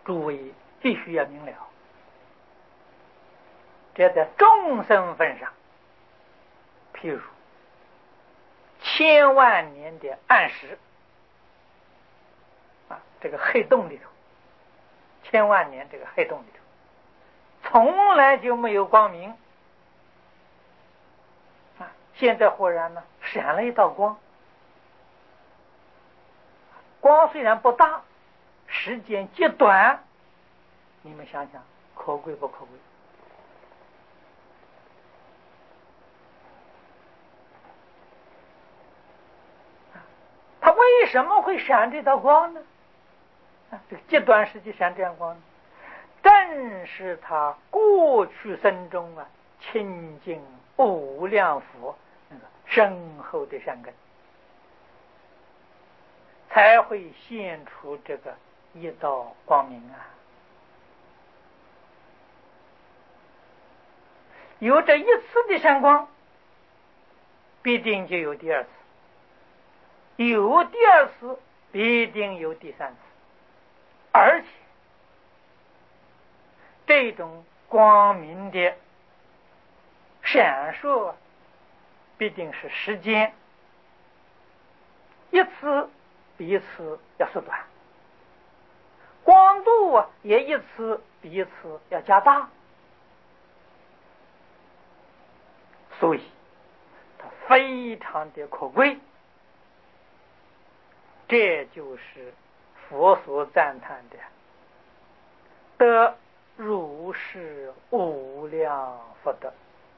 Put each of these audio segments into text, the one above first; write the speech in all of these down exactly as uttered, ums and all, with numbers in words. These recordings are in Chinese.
诸位必须要明了，这在众生份上，譬如千万年的暗时啊，这个黑洞里头，千万年这个黑洞里头，从来就没有光明啊，现在忽然呢闪了一道光，光虽然不大，时间极短，你们想想可贵不可贵？它为什么会闪这道光呢？啊，这个极短时间闪这样光呢？正是他过去生中啊清净无量佛那个深厚的善根，才会现出这个一道光明啊。有这一次的闪光，必定就有第二次，有第二次必定有第三次，而且这种光明的闪烁必定是时间一次比一次要缩短，光度啊也一次比一次要加大，所以它非常的可贵。这就是佛所赞叹的得如是无量福德。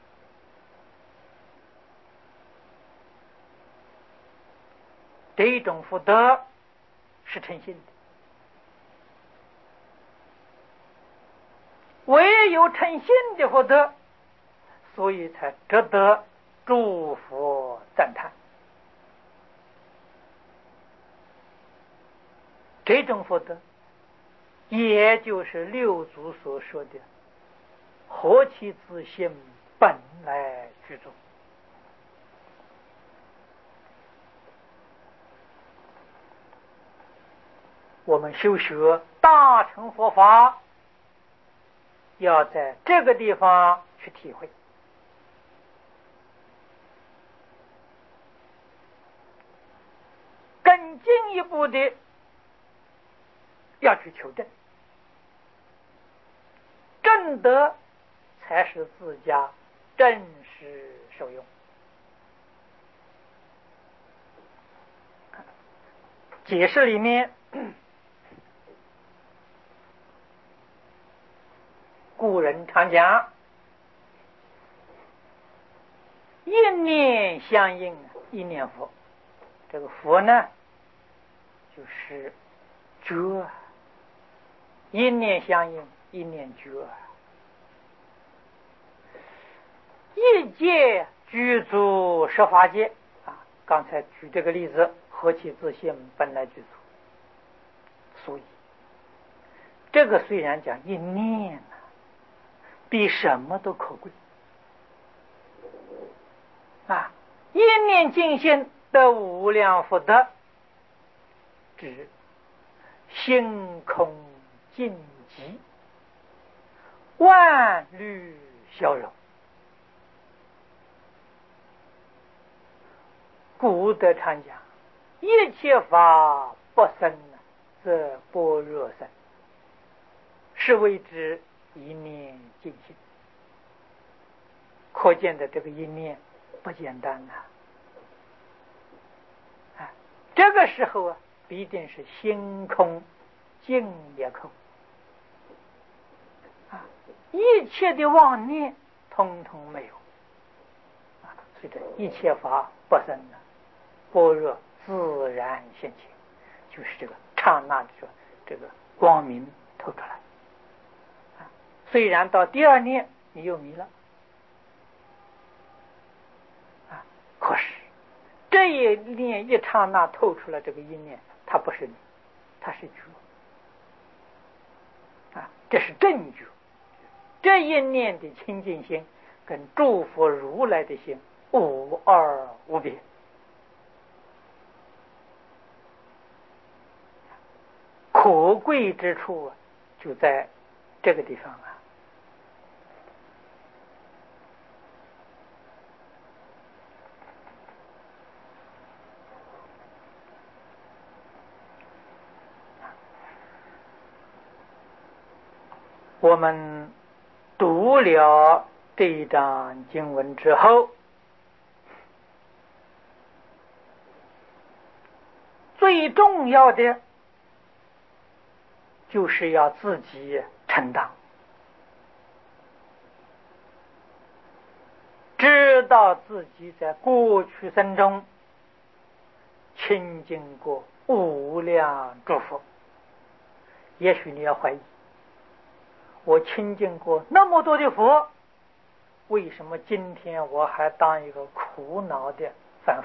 这种福德是诚信的，唯有诚信的福德，所以才值得诸佛赞叹。这种福德也就是六祖所说的何其自性本来具足。我们修学大乘佛法，要在这个地方去体会，更进一步的要去求证，正德才是自家真实受用。解释里面，古人常讲一念相应一念佛，这个佛呢就是觉，一念相应一念觉，一界具足十法界啊。刚才举这个例子，何其自性本来具足。所以这个虽然讲一念呢，比什么都可贵啊！一念净心的无量福德，指心空尽极，万虑消融。古德常讲，一切法不生则般若生，是谓之一念净心。可见的这个一念不简单呐、啊！啊，这个时候啊，必定是心空，境也空啊，一切的妄念通通没有啊，所以这一切法不生呢，般若自然现前，就是这个刹那的这个光明透出来啊。虽然到第二念你又迷了。可是这一念一刹那透出了这个一念，它不是你，它是觉啊，这是正觉。这一念的清净心跟诸佛如来的心无二无别。可贵之处啊， 就在这个地方啊。我们读了这一章经文之后，最重要的就是要自己承担，知道自己在过去生中亲近过无量诸佛。也许你要怀疑，我亲近过那么多的佛，为什么今天我还当一个苦恼的凡夫？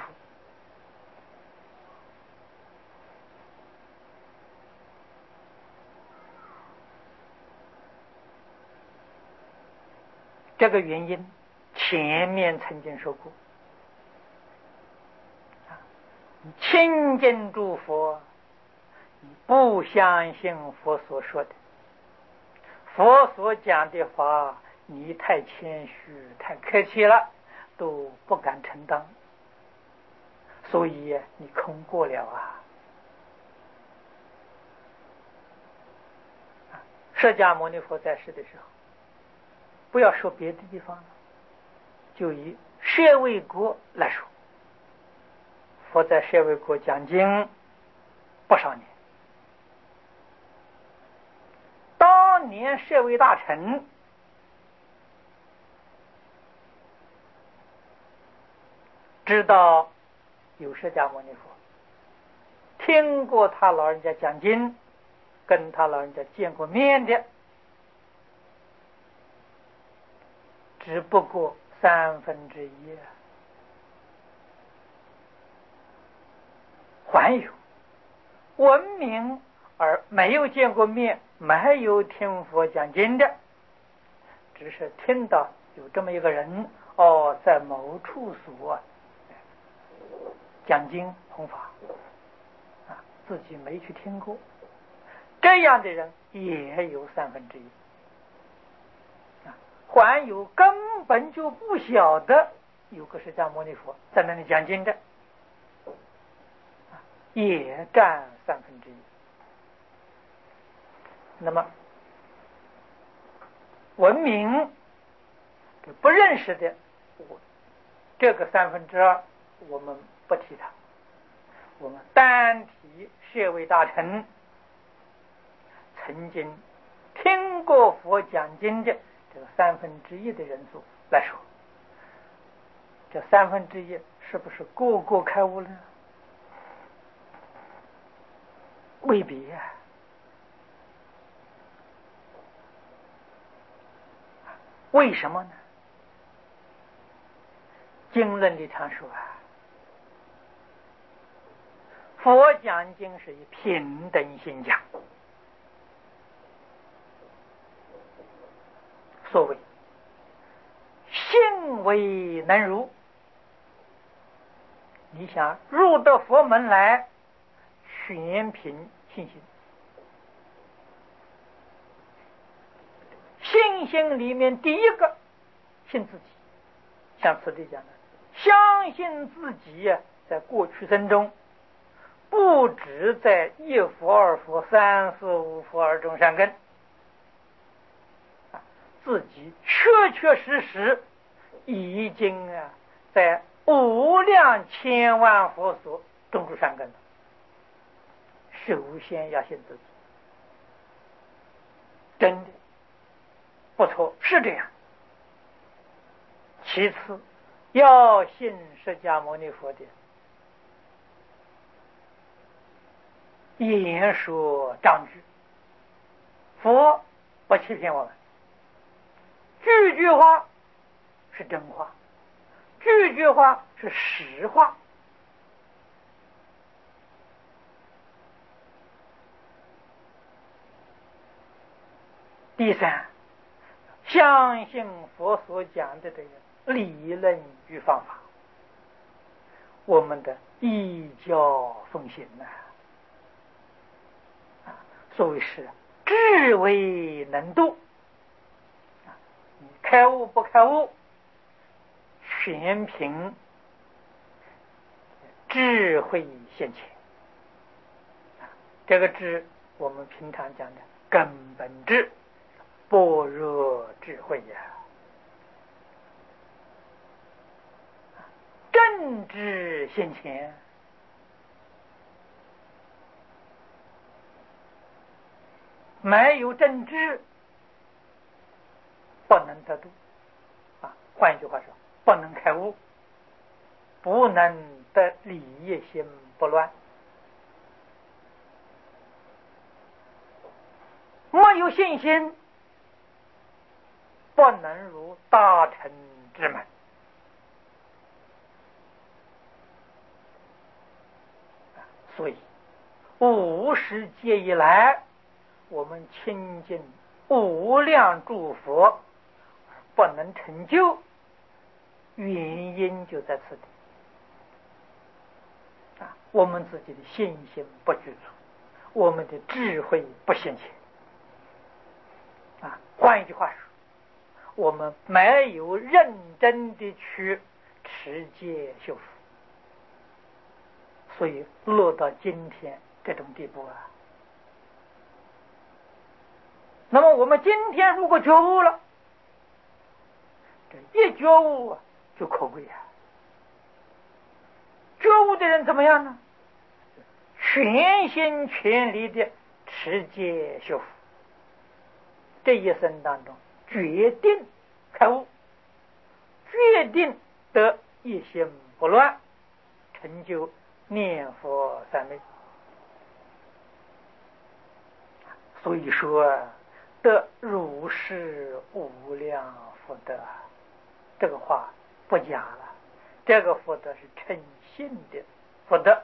这个原因前面曾经说过，亲近诸佛，不相信佛所说的，佛所讲的话你太谦虚太客气了，都不敢承担，所以你空过了啊。释迦牟尼佛在世的时候，不要说别的地方了，就以舍卫国来说，佛在舍卫国讲经不少年。当年舍卫大臣知道有释迦牟尼佛，听过他老人家讲经，跟他老人家见过面的，只不过三分之一，还有闻名而没有见过面，没有听佛讲经的，只是听到有这么一个人哦，在某处所讲经弘法啊，自己没去听过，这样的人也有三分之一。还有根本就不晓得有个释迦牟尼佛在那里讲经的，也占三分之一。那么闻名不认识的这个三分之二我们不提它，我们单提舍卫大臣曾经听过佛讲经的这个三分之一的人数来说，这三分之一是不是个个开悟了？未必啊。为什么呢？经论里常说啊，佛讲经是以平等心讲，所谓信为能入，你想入到佛门来，全凭信心。信心里面第一个信自己，像此地讲的，相信自己在过去生中不止在一佛二佛三四五佛而中善根，自己确确实实已经啊在无量千万佛所种出善根了。首先要信自己，真的不错，是这样。其次要信释迦牟尼佛的言说章句，佛不欺骗我们，句句话是真话，句句话是实话。第三，相信佛所讲的这个理论与方法，我们的依教奉行呐、啊，所谓是知智慧能度，开悟不开悟，全凭智慧现前。这个智，我们平常讲的根本智，般若智慧呀，正知现前。没有正知，不能得度啊！换一句话说，不能开悟，不能得理业心不乱。没有信心，不能入大乘之门。所以五十劫以来，我们亲近无量诸佛不能成就，原因就在此地啊！我们自己的信心不具足，我们的智慧不现前啊！换一句话说，我们没有认真的去持戒修福，所以落到今天这种地步啊。那么我们今天如果觉悟了，这一觉悟啊就可贵啊！觉悟的人怎么样呢？全心全力的持戒修福，这一生当中决定开悟，决定得一心不乱，成就念佛三昧。所以说得如是无量福德，这个话不假了，这个福德是诚信的福德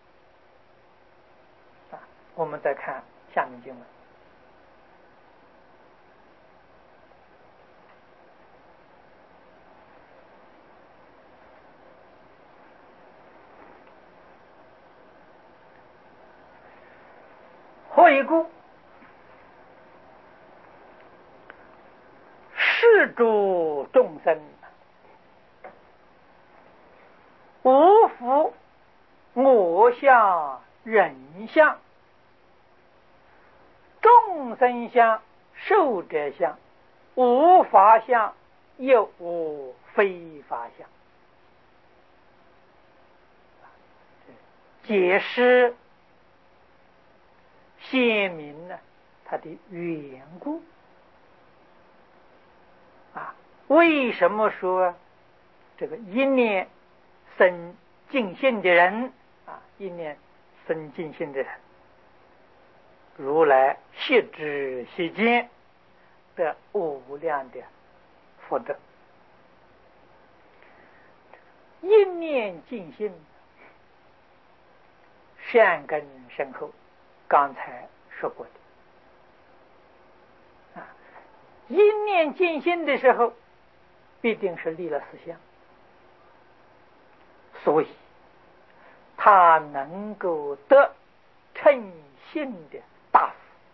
啊！我们再看下面经文，何以故？是诸众生无复我相、人相、众生相、寿者相，无法相，又无非法相。解释显明呢它的缘故啊。为什么说这个一念生尽性的人啊，一念生尽性的人，如来悉知悉见的无量的福德？一念尽性，善根深厚，刚才说过的啊。一念尽性的时候，必定是立了思想，所以他能够得称心的大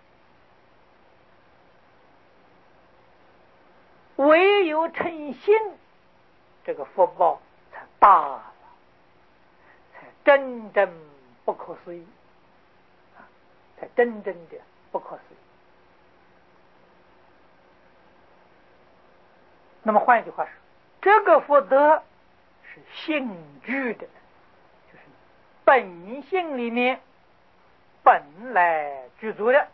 福。唯有称心，这个福报才大了，才真正不可思议啊！才真正的不可思议。那么换一句话说，这个福德是性具的，就是本性里面本来具足的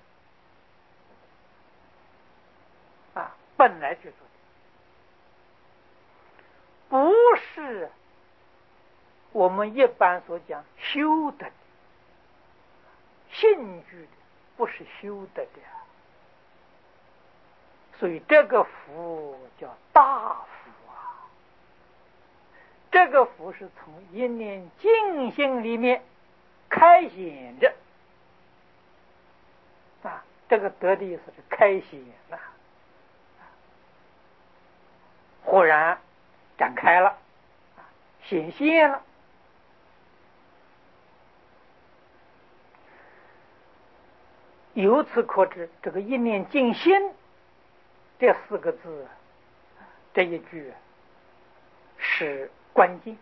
啊，本来具足的，不是我们一般所讲修得的，性具的，不是修得的。所以这个福叫大福啊！这个福是从一念净心里面开显的啊，这个得的意思是开显了，忽然展开了，显现了。 由此可知，这个一念尽心这四个字，这一句是关键。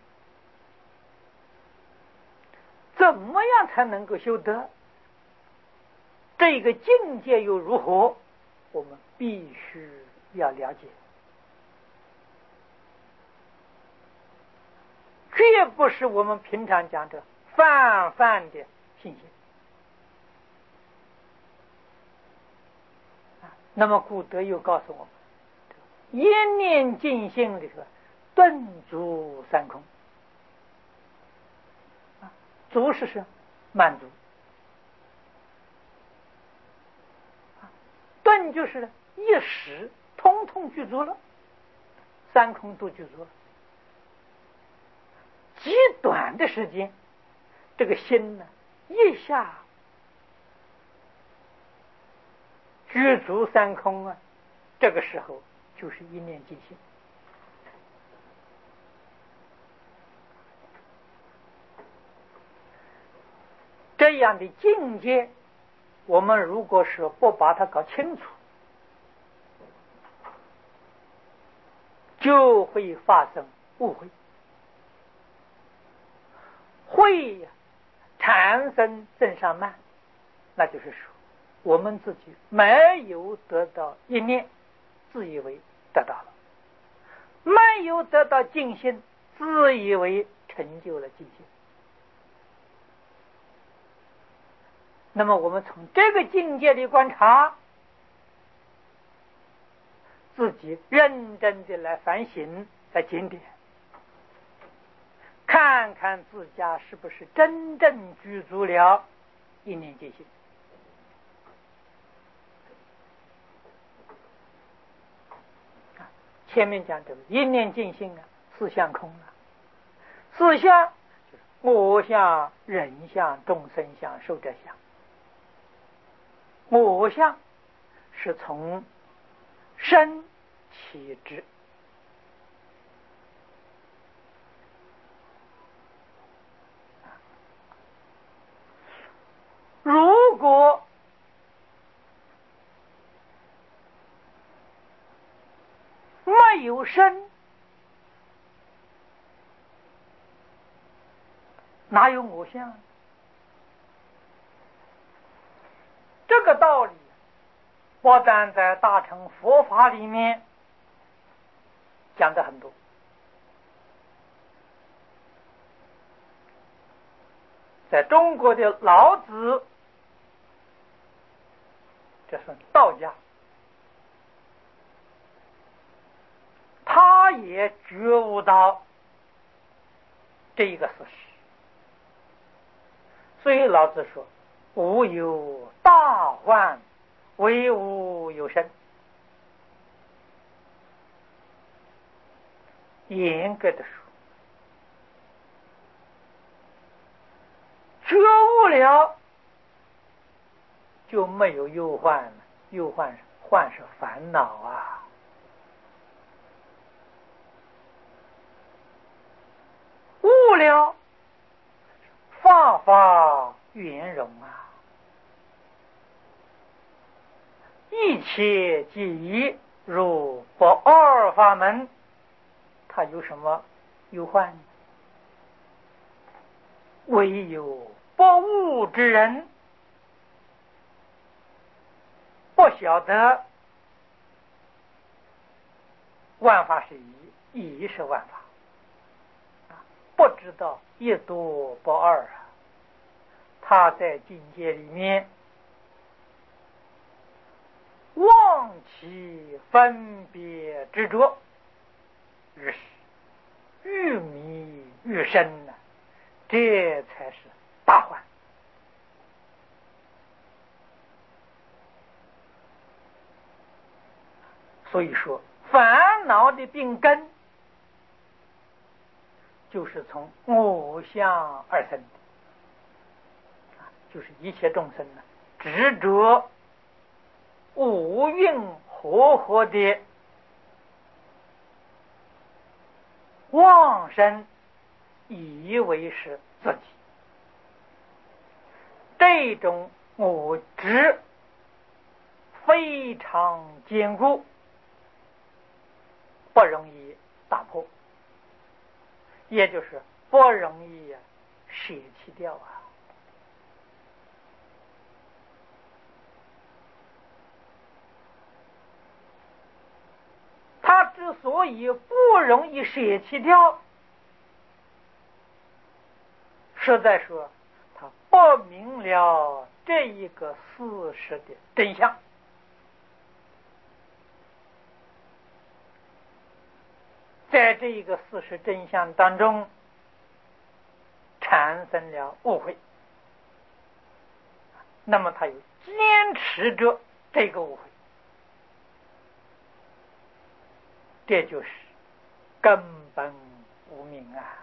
怎么样才能够修得？这个境界又如何？我们必须要了解，绝不是我们平常讲的泛泛的信心。那么古德又告诉我们，一念尽心里头顿足三空。足是什么？满足。顿就是一时通通具足了，三空都具足了。极短的时间，这个心呢，一下具足三空啊，这个时候就是一念尽心。这样的境界，我们如果是不把它搞清楚，就会发生误会，会产生正上慢，那就是说我们自己没有得到一念，自以为得到了；没有得到净心，自以为成就了净心。那么我们从这个境界里观察，自己认真的来反省，来检点，看看自家是不是真正具足了一念尽心。前面讲的一念尽心啊，四相空啊，四相就是我相、人相、众生相、寿者相。我相是从身起之，如果没有身，哪有我相？这个道理不但在大乘佛法里面讲的很多，在中国的老子，这是道家，他也觉悟到这一个事实，所以老子说吾有大患，惟吾有身。严格的说，觉悟了就没有忧患了，忧患患是烦恼啊。悟了，法法圆融啊，一切皆一，如不二法门，他有什么忧患？唯有不悟之人，不晓得万法是一，一是万法，不知道一多不二啊。他在境界里面忘其分别执着，于是愈迷愈深呢、啊，这才是大患。所以说，烦恼的病根就是从我相而生的，就是一切众生呢执着五蕴和合的妄生，以为是自己。这种我执非常坚固，不容易打破，也就是不容易舍弃掉啊。它之所以不容易舍弃掉，实在说他不明了这一个事实的真相，在这一个事实真相当中产生了误会，那么他又坚持着这个误会，这就是根本无明啊！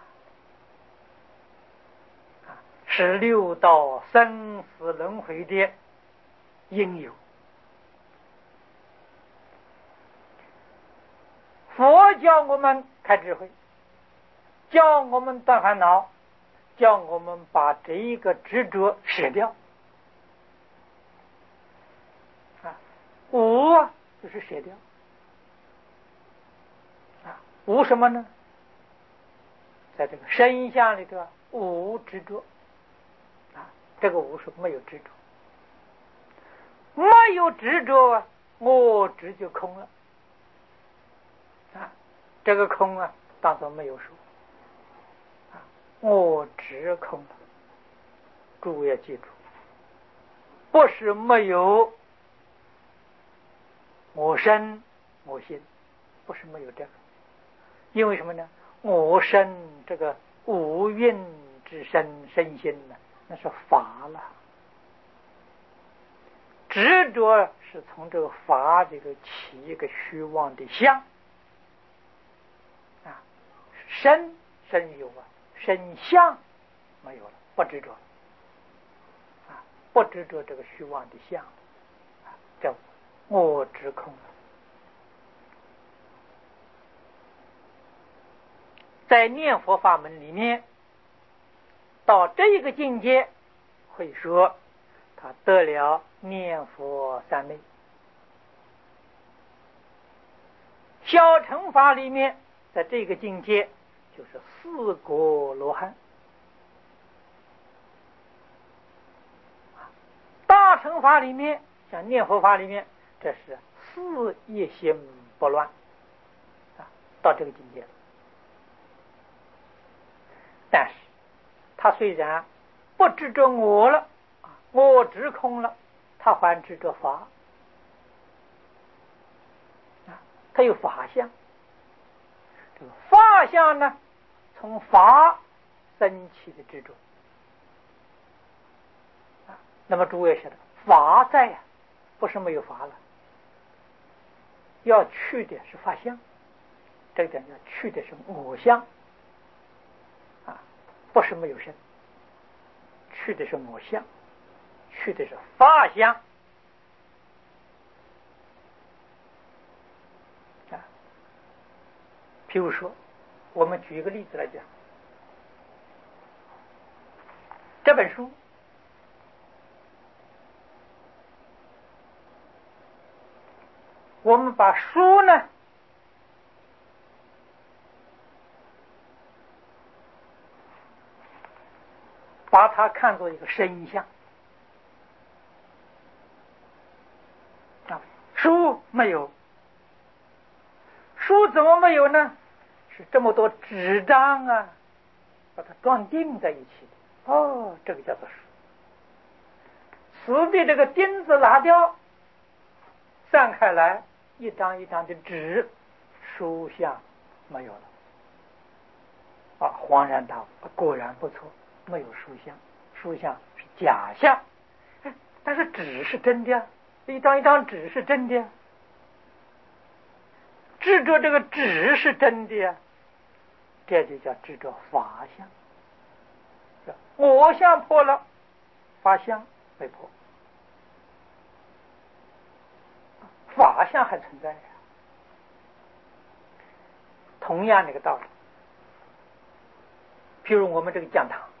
是六道生死轮回的因由。佛教我们开智慧，教我们断烦恼，叫我们把这一个执着舍掉啊，无就是舍掉啊，无什么呢？在这个身相里头无执着啊，这个无是没有执着，没有执着，我执就空了啊，这个空啊当作没有说啊，我执空了。诸位要记住，不是没有我身我心，不是没有这个，因为什么呢？我身这个无蕴之身身心呢，那是法了。执着是从这个法这个起一个虚妄的相啊，身身有啊，身相没有了，不执着啊，不执着这个虚妄的相啊，叫我执空了。在念佛法门里面，到这个境界会说他得了念佛三昧。小乘法里面，在这个境界就是四果罗汉，大乘法里面像念佛法里面，这是四业心不乱啊，到这个境界。但是他虽然不执着我了，我执空了，他还执着法啊，他有法相。这个法相呢，从法生起的执着啊。那么诸位晓得，法在呀、啊，不是没有法了，要去的是法相，这个讲要去的是我相啊，不是没有身，去的是我相，去的是法相啊。譬如说，我们举一个例子来讲，这本书我们把书呢把它看作一个身相啊，书没有，书怎么没有呢？是这么多纸张啊，把它装订在一起的。哦，这个叫做书。此地这个钉子拿掉，散开来，一张一张的纸，书相没有了。啊，恍然大悟，果然不错，没有书相，书相是假象，但是纸是真的，一张一张纸是真的，执着这个纸是真的呀，这就叫执着法相。我相破了，法相没破，法相还存在呀。同样的一个道理，譬如我们这个讲堂，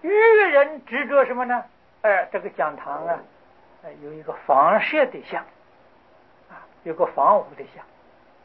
愚人执着什么呢？哎，这个讲堂啊，有一个房舍的像，啊，有个房屋的像。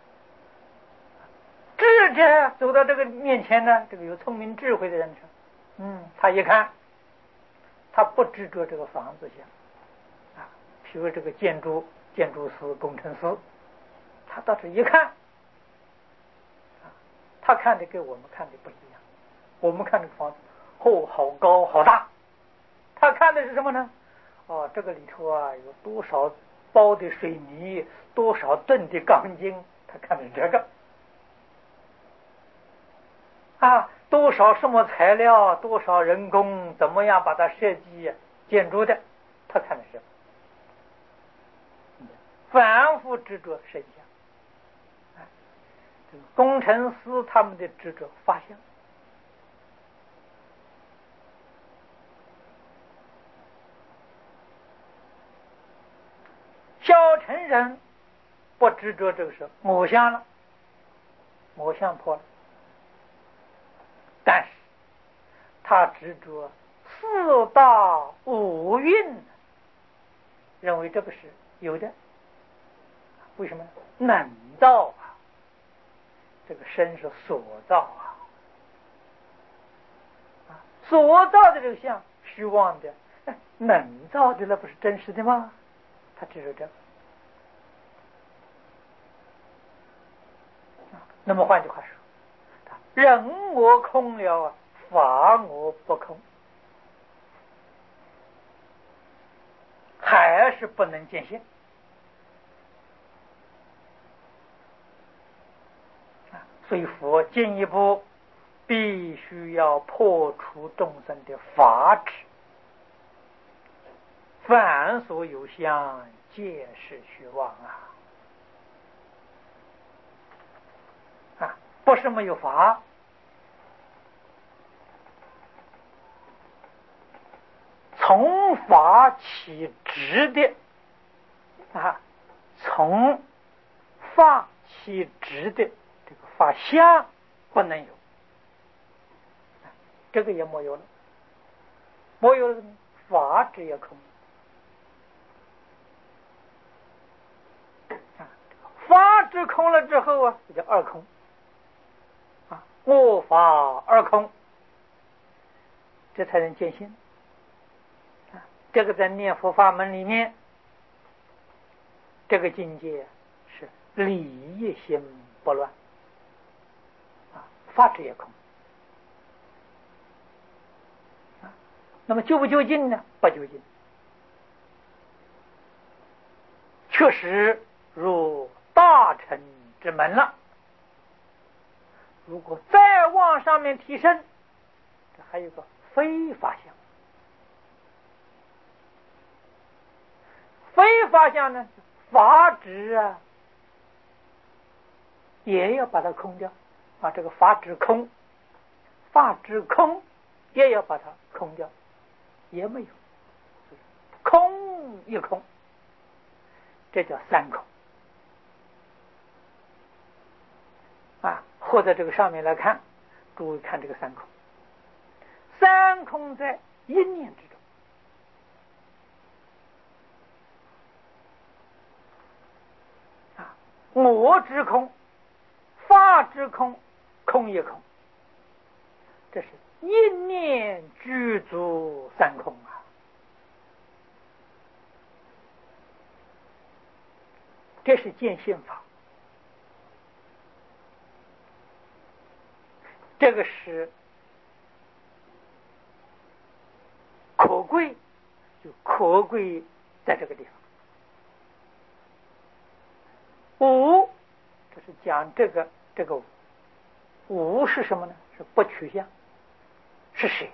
智者走到这个面前呢，这个有聪明智慧的人说，嗯，他一看，他不执着这个房子像，啊，譬如这个建筑建筑师、工程师，他到这一看，啊，他看的跟我们看的不一样。我们看这个房子，哦，好高好大，他看的是什么呢？哦，这个里头啊有多少包的水泥，多少吨的钢筋，他看的是这个。啊，多少什么材料，多少人工，怎么样把它设计建筑的，他看的是反复执着设计项。工程师他们的执着发现，小乘人不执着这个是我相了，我相破了，但是他执着四大五蕴，认为这个是有的。为什么？能造啊，这个身是所造啊，啊，所造的这个相虚妄的，能造的那不是真实的吗？他执着这个。那么换句话说，人我空了啊，法我不空，还是不能见性。所以佛进一步必须要破除众生的法执，凡所有相，皆是虚妄啊！啊，不是没有法，从法起执的啊，从法起执的这个法相不能有，这个也没有了，没有了，法执也空。法执空了之后啊，这叫二空啊，我法二空，这才能见性啊。这个在念佛法门里面，这个境界是理一心不乱啊，法执也空啊。那么究不究竟呢？不究竟，确实如大乘之门了。如果再往上面提升，这还有个非法相。非法相呢，法执啊，也要把它空掉啊。这个法执空，法执空也要把它空掉，也没有，空一空，这叫三空啊。或者这个上面来看，诸位看这个三空，三空在一念之中啊，我之空，法之空，空也空，这是一念具足三空啊。这是见性法，这个是可贵，就可贵在这个地方。无，这是讲这个这个无，无是什么呢？是不取相，是谁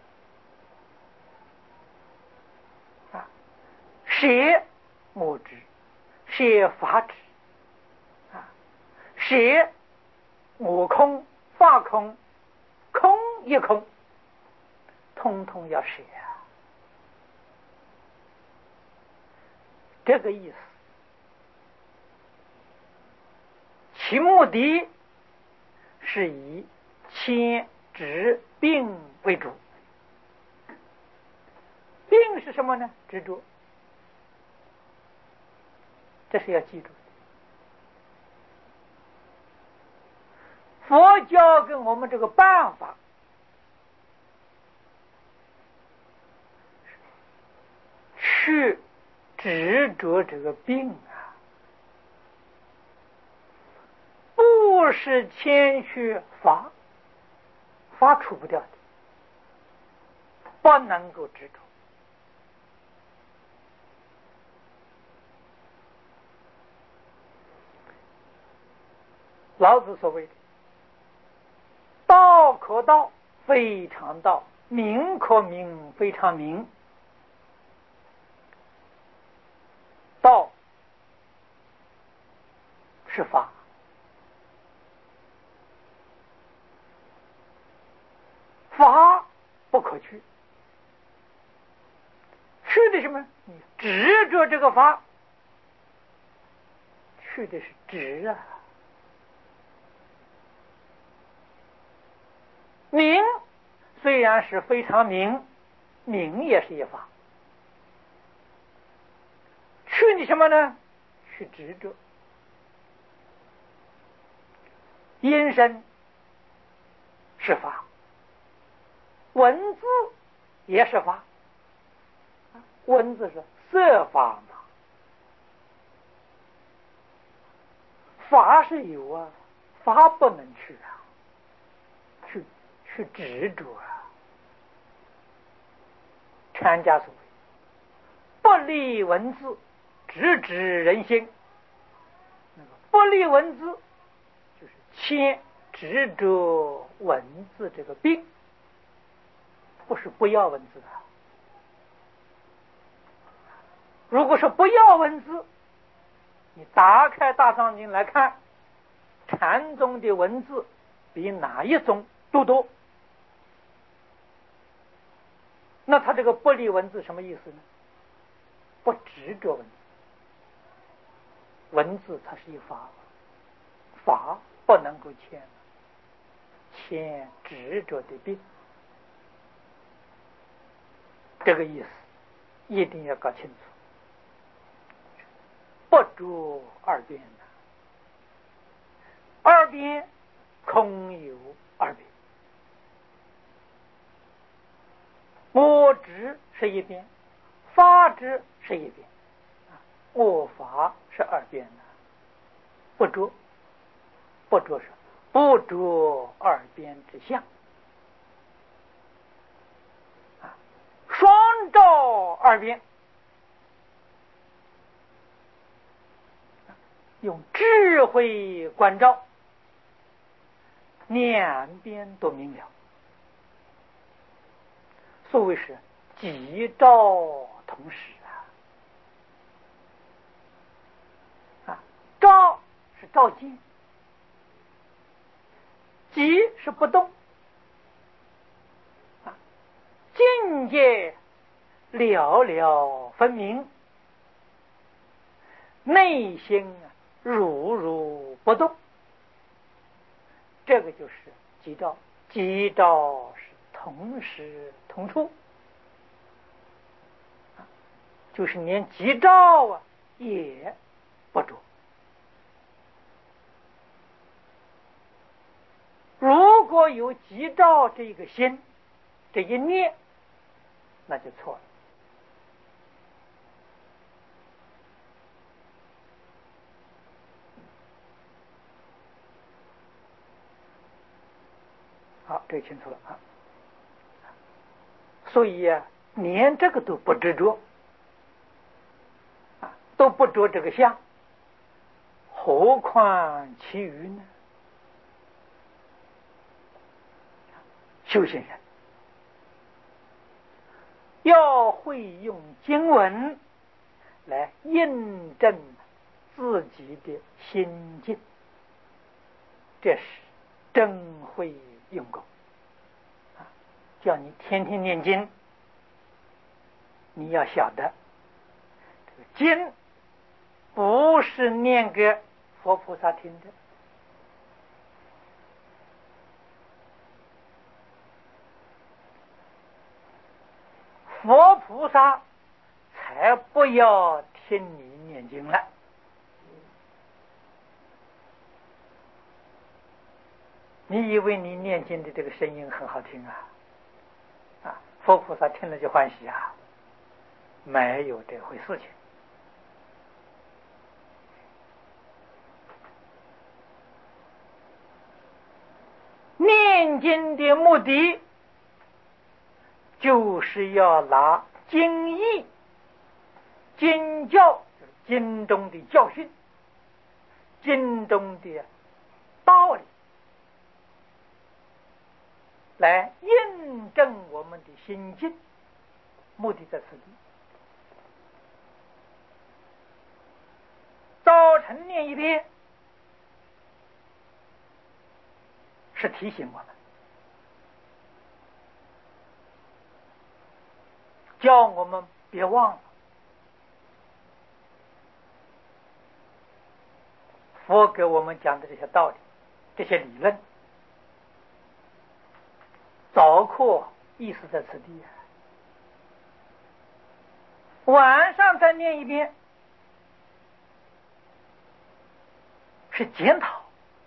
啊？谁我执，谁法执啊？谁我空，法空，空一空，通通要谁啊？这个意思，其目的是以牵执并为主是什么呢？执着。这是要记住的。佛教跟我们这个办法去执着这个病啊，不是谦虚法，法除不掉的，不能够执着。老子所谓的道可道，非常道；名可名，非常名。道是法，法不可去，去的什么？你执着这个法，去的是执啊。名虽然是非常名，名也是一法，去你什么呢？去执着。音声是法，文字也是法，文字是色法嘛，法是有啊，法不能去啊，去去执着啊。禅家所谓不立文字，直指人心。那个不立文字就是谦执着文字这个病，不是不要文字的。如果是不要文字，你打开大藏经来看，禅宗的文字比哪一宗都多。那他这个不立文字什么意思呢？不执着文字，文字它是一法，法不能够牵，牵执着的病，这个意思一定要搞清楚。不着二边的，二边空有二边，我执是一边，法执是一边，我法是二边的。不着，不着是不着二边之相啊，双照二边，用智慧观照，两边都明了。所谓是即照同时啊，啊，照是照见，即是不动啊，境界了了分明，内心如如不动，这个就是即照。即照是同时同处，就是连即照啊也不着。如果有即照这个心，这一念，那就错了。好，这个清楚了啊。所以啊，连这个都不执着啊，都不着这个相，何况其余呢？修行人要会用经文来印证自己的心境，这是真会用功啊！叫你天天念经，你要晓得，这个经不是念给佛菩萨听的，佛菩萨再不要听你念经了。你以为你念经的这个声音很好听啊？啊，佛菩萨听了就欢喜啊？没有这回事情。念经的目的就是要拿经义、经教，经中的教训、经中的道理来印证我们的心境，目的在此地。早晨念一遍是提醒我们，叫我们别忘了佛给我们讲的这些道理、这些理论，早课意思在此地。晚上再念一遍是检讨、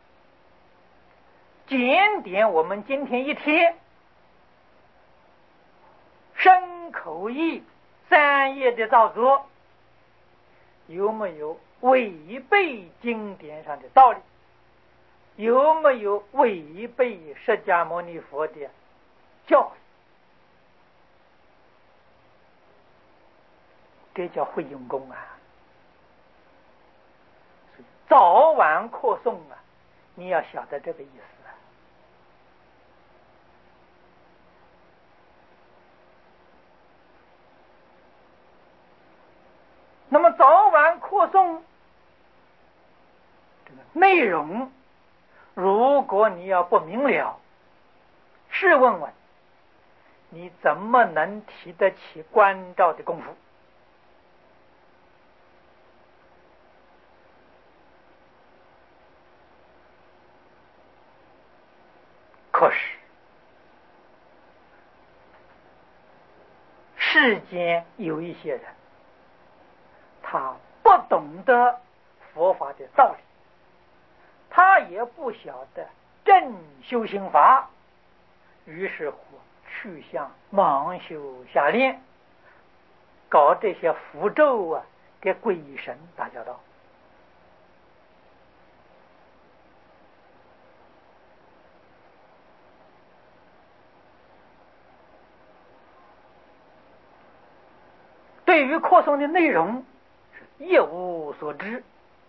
检点我们今天一天身口意三业的造作有没有违背经典上的道理，有没有违背释迦牟尼佛的教诲，这叫会用功啊。早晚课诵啊，你要晓得这个意思啊。那么早晚课诵这个内容，如果你要不明了，试问问你怎么能提得起关照的功夫？可是世间有一些人，他不懂得佛法的道理，他也不晓得正修行法，于是乎去向盲修瞎练，搞这些符咒啊，给鬼神打交道。对于课诵的内容是一无所知，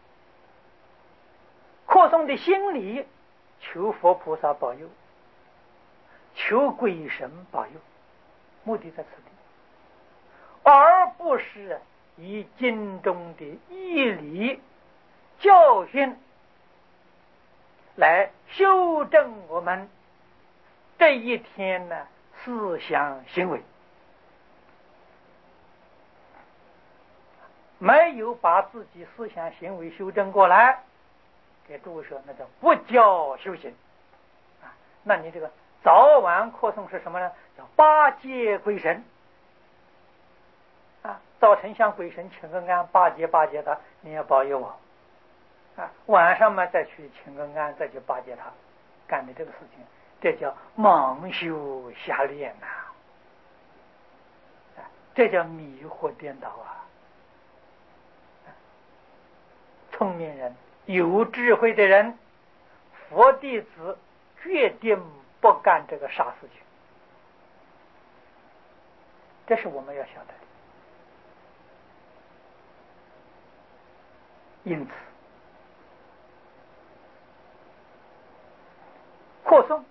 课诵的心理求佛菩萨保佑，求鬼神保佑，目的在此地，而不是以经中的义理教训来修正我们这一天呢思想行为。没有把自己思想行为修正过来，给诸位说那叫不教修行啊。那你这个早晚课诵是什么呢？叫八戒鬼神啊。早晨向鬼神请个安，八戒八戒他，你要保佑我啊。晚上嘛再去请个安，再去巴结他，干的这个事情，这叫盲修瞎练呐、啊，这叫迷惑颠倒啊。聪明人、有智慧的人，佛弟子决定不干这个傻事情，这是我们要晓得的。因此课诵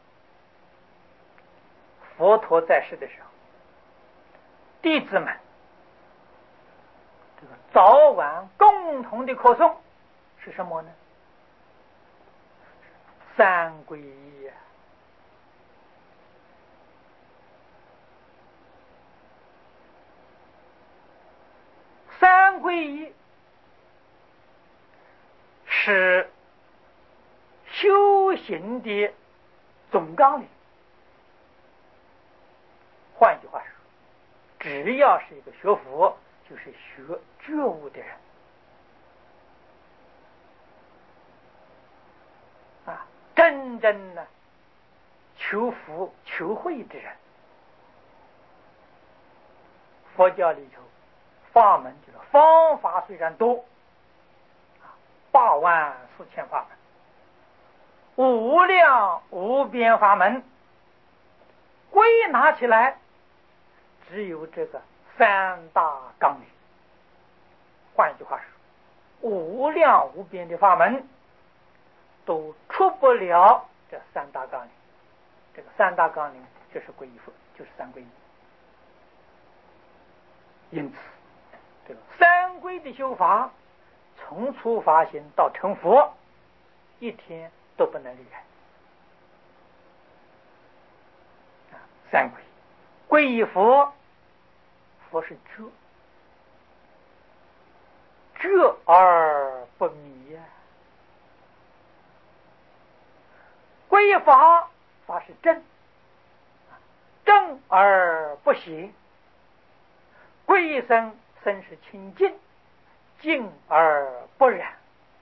佛陀在世的时候，弟子们这个早晚共同的课诵是什么呢？三皈依啊。三皈依是修行的总纲领。换句话说，只要是一个学佛就是学觉悟的人啊，真正的求福求慧的人。佛教里头法门就是方法虽然多，八万四千法门，无量无边法门，归纳起来只有这个三大纲领。换一句话说，无量无边的法门都出不了这三大纲领。这个三大纲领就是皈依佛，就是三皈依。因此这个三皈的修法，从初发心到成佛，一天都不能离开。三皈，皈依佛，佛是觉，觉而不迷呀。皈依法，法是正，正而不邪。皈依僧，僧是清净，净而不染。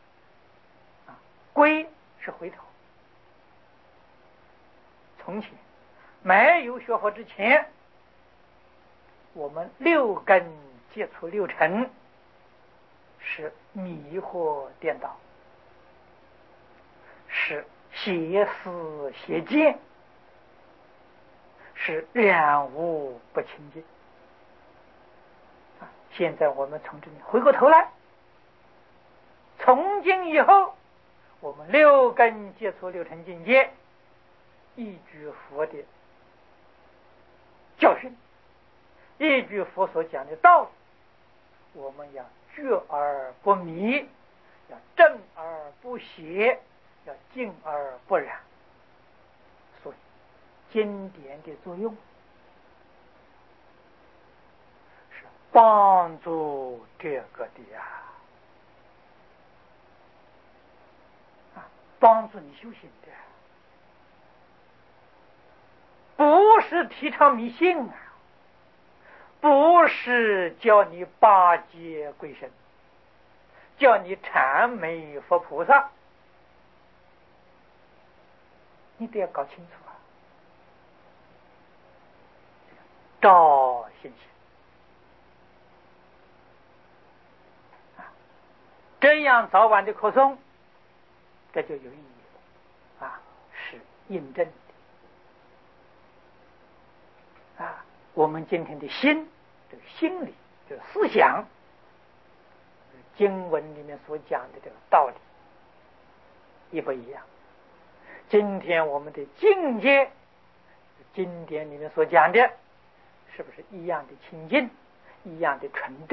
皈是回头。从前没有学佛之前，我们六根接触六尘是迷惑颠倒，是邪思邪见，是染污不清净。现在我们从这里回过头来，从今以后，我们六根接触六尘境界，依据佛的教训，依据佛所讲的道理，我们要觉而不迷，要正而不邪，要净而不染。所以经典的作用是帮助这个的呀、啊，帮助你修行的，不是提倡迷信啊，不是叫你巴结鬼神，叫你谄媚佛菩萨，你得要搞清楚啊。照信心啊，这样早晚的课诵，这就有意义了啊，是印证的啊。我们今天的心，这个心理，这个思想，经文里面所讲的这个道理一不一样？今天我们的境界，经典里面所讲的，是不是一样的清净，一样的纯正？